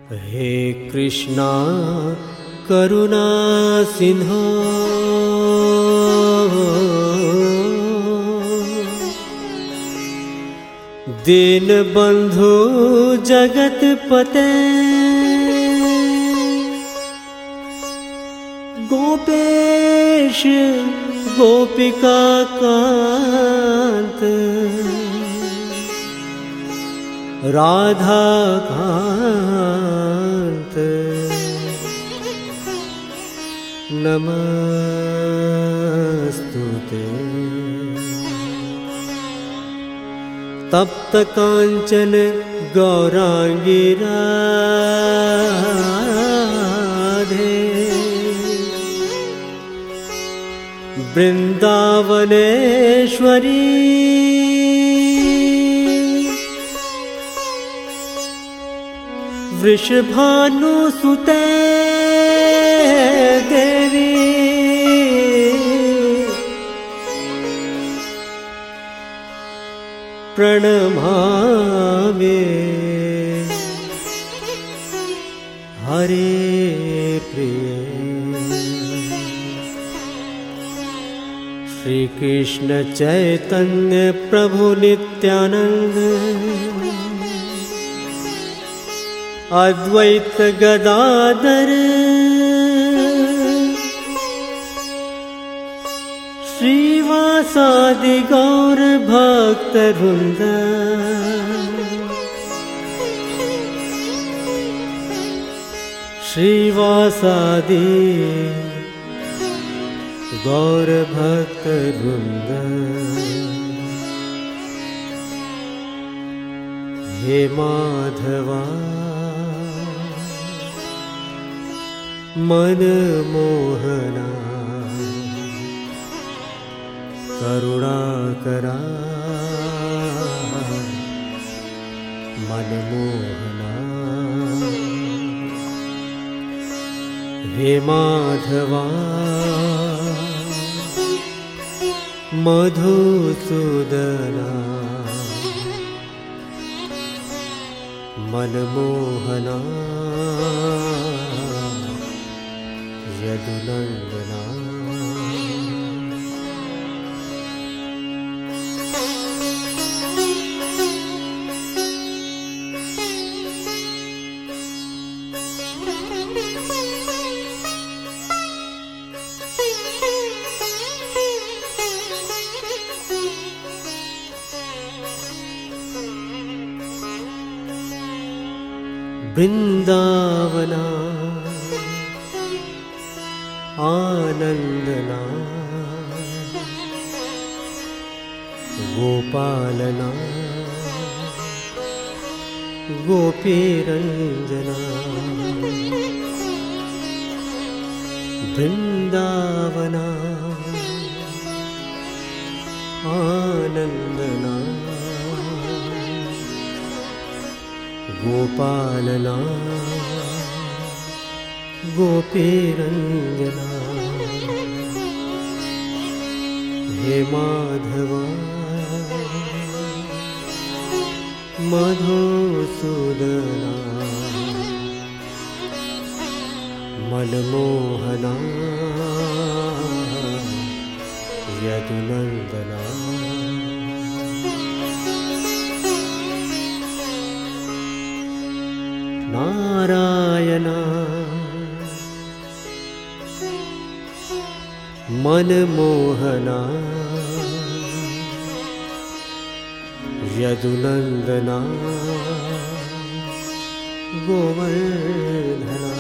हे कृष्णा करुणा सिंधो दीन बंधु जगत पते गोपेश गोपिका कांत राधा कांत नमस्तुते। तप्त कांचन गौरांगी राधे वृंदावनेश्वरी वृषभानुसुते देवी प्रणमामि हरे प्रिय। श्री कृष्ण चैतन्य प्रभु नित्यानंद अद्वैत गदाधर श्रीवासादि गौर भक्त वृंद श्रीवासादि गौर भक्त वृंद। हे माधवा मन मोहना करुणा करा मन मोहना। हे माधवा मधुसूदना मन मोहना यदुनंदना। वृंदावना आनंदना गोपालना गोपीरंजना। वृंदावना आनंदना गोपालना गोपीरंजना। हे माधवा मधुसूदना मनमोहना यदुनंदना। नारायणा मनमोहना यदुनंदना गोवर्धना।